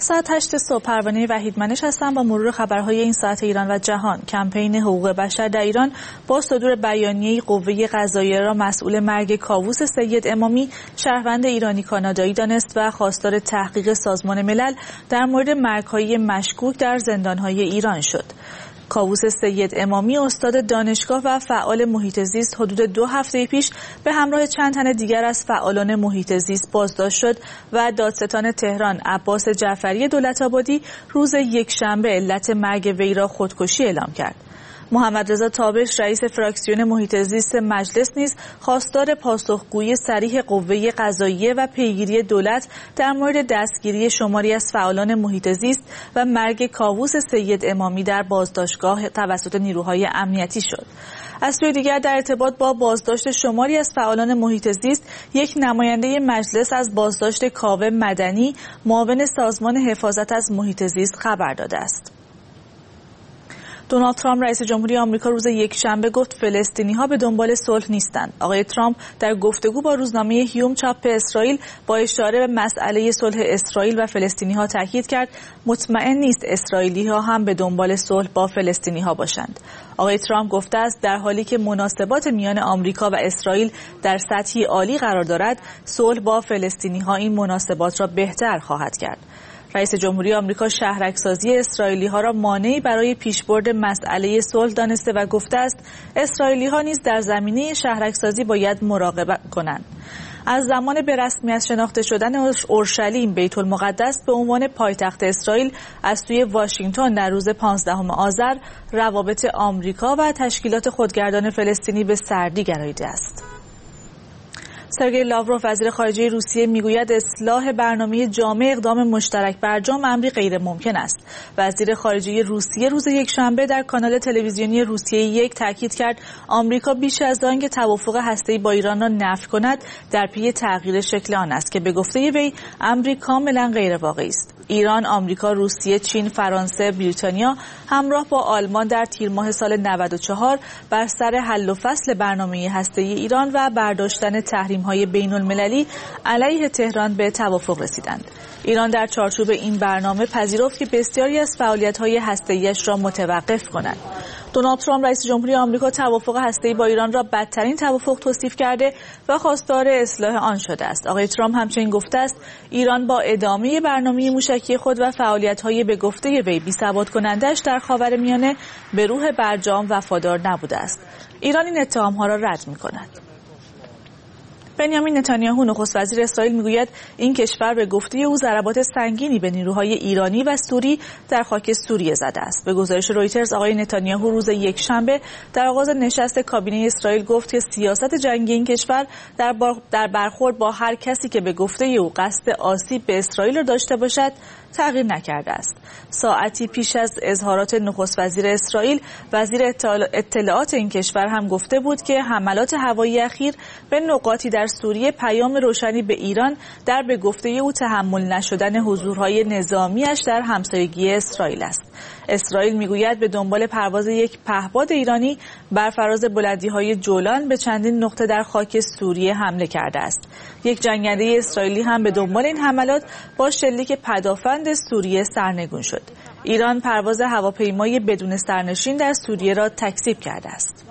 ساعت 8 صبح پروانه وحیدمنش هستم با مرور خبرهای این ساعت ایران و جهان. کمپین حقوق بشر در ایران با صدور بیانیه قوه قضاییه را مسئول مرگ کاووس سید امامی، شهروند ایرانی کانادایی دانست و خواستار تحقیق سازمان ملل در مورد مرگ‌های مشکوک در زندان‌های ایران شد. کاووس سید امامی استاد دانشگاه و فعال محیط زیست حدود 2 هفته پیش به همراه چند تن دیگر از فعالان محیط زیست بازداشت شد و دادستان تهران عباس جعفری دولت‌آبادی روز یکشنبه علت مرگ وی را خودکشی اعلام کرد. محمد رضا تابش رئیس فراکسیون محیط زیست مجلس نیز خواستار پاسخگویی صریح قوه قضاییه و پیگیری دولت در مورد دستگیری شماری از فعالان محیط زیست و مرگ کاووس سید امامی در بازداشتگاه توسط نیروهای امنیتی شد. از سوی دیگر در ارتباط با بازداشت شماری از فعالان محیط زیست، یک نماینده مجلس از بازداشت کاوه مدنی، معاون سازمان حفاظت از محیط زیست خبر داده است. دونالد ترامپ رئیس جمهوری آمریکا روز یکشنبه گفت فلسطینی‌ها به دنبال صلح نیستند. آقای ترامپ در گفتگو با روزنامه هیوم چاپ اسرائیل با اشاره به مسئله صلح اسرائیل و فلسطینی‌ها تاکید کرد مطمئن نیست اسرائیلی‌ها هم به دنبال صلح با فلسطینی‌ها باشند. آقای ترامپ گفته است در حالی که مناسبات میان آمریکا و اسرائیل در سطحی عالی قرار دارد، صلح با فلسطینی‌ها این مناسبات را بهتر خواهد کرد. رئیس جمهوری آمریکا شهرک‌سازی اسرائیلی‌ها را مانعی برای پیشبرد مسئله صلح دانسته و گفته است اسرائیلی‌ها نیز در زمینه شهرک‌سازی باید مراقبت کنند. از زمان به رسمیت شناخته شدن اورشلیم بیت المقدس به عنوان پایتخت اسرائیل از سوی واشنگتن در روز 15 آذر، روابط آمریکا و تشکیلات خودگردان فلسطینی به سردی گراییده است. سرگئی لاوروف وزیر خارجه روسیه میگوید اصلاح برنامه جامع اقدام مشترک برجام امری غیر ممکن است. وزیر خارجه روسیه روز یکشنبه در کانال تلویزیونی روسیه 1 تاکید کرد آمریکا بیش از آنکه توافق هسته‌ای با ایران را نفی کند در پی تغییر شکل آن است که به گفته وی امری کاملا غیر واقعی است. ایران، آمریکا، روسیه، چین، فرانسه، بریتانیا همراه با آلمان در تیر ماه سال 94 بر سر حل و فصل برنامه هسته‌ای ایران و برداشتن تحریم‌های بین‌المللی علیه تهران به توافق رسیدند. ایران در چارچوب این برنامه پذیرفت که بسیاری از فعالیت‌های هسته‌ای‌اش را متوقف کند. دونالد ترامپ رئیس جمهوری آمریکا توافق هسته‌ای با ایران را بدترین توافق توصیف کرده و خواستار اصلاح آن شده است. آقای ترامپ همچنین گفته است ایران با ادامه برنامه موشکی خود و فعالیت‌های به گفته وی بی‌ثبات کننده‌اش در خاورمیانه به روح برجام وفادار نبوده است. ایران این اتهام‌ها را رد می‌کند. بنیامین نتانیاهو نخست وزیر اسرائیل میگوید این کشور به گفته او ضربات سنگینی به نیروهای ایرانی و سوری در خاک سوریه زده است. به گزارش رویترز آقای نتانیاهو روز یکشنبه در آغاز نشست کابینه اسرائیل گفت که سیاست جنگی این کشور در برخورد با هر کسی که به گفته او قصد آسیب به اسرائیل را داشته باشد تغییر نکرده است. ساعتی پیش از اظهارات نخست وزیر اسرائیل، وزیر اطلاعات این کشور هم گفته بود که حملات هوایی اخیر به نقاطی در سوریه پیام روشنی به ایران در به گفته او تحمل نشدن حضورهای نظامیش در همسایگی اسرائیل است. اسرائیل میگوید به دنبال پرواز یک پهپاد ایرانی بر فراز بلندی‌های جولان به چندین نقطه در خاک سوریه حمله کرده است. یک جنگنده اسرائیلی هم به دنبال این حملات با شلیک پدافند سوریه سرنگون شد. ایران پرواز هواپیمای بدون سرنشین در سوریه را تکذیب کرده است.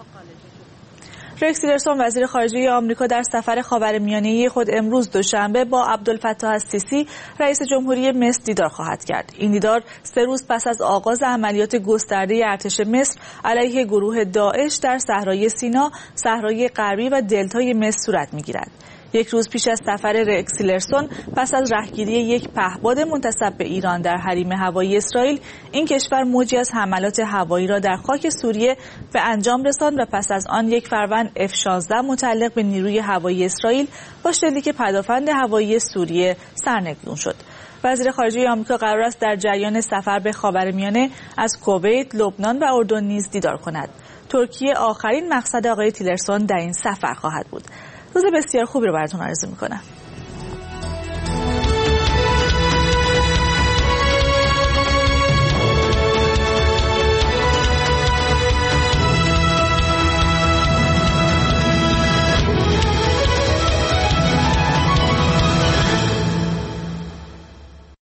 رکس تیلرسون وزیر خارجه آمریکا در سفر خاورمیانه خود امروز دوشنبه با عبدالفتاح السیسی رئیس جمهوری مصر دیدار خواهد کرد. این دیدار 3 روز پس از آغاز عملیات گسترده ارتش مصر علیه گروه داعش در صحرای سینا، صحرای غربی و دلتای مصر صورت می‌گیرد. 1 روز پیش از سفر رکس تیلرسون پس از رهگیری یک پهپاد منتسب به ایران در حریم هوایی اسرائیل، این کشور موجی از حملات هوایی را در خاک سوریه به انجام رساند و پس از آن 1 فروند F-16 متعلق به نیروی هوایی اسرائیل با شلیک پدافند هوایی سوریه سرنگون شد. وزیر خارجه آمریکا قرار است در جریان سفر به خاورمیانه از کویت، لبنان و اردن نیز دیدار کند. ترکیه آخرین مقصد آقای تیلرسون در این سفر خواهد بود. روز بسیار خوبی رو براتون آرزو می‌کنم.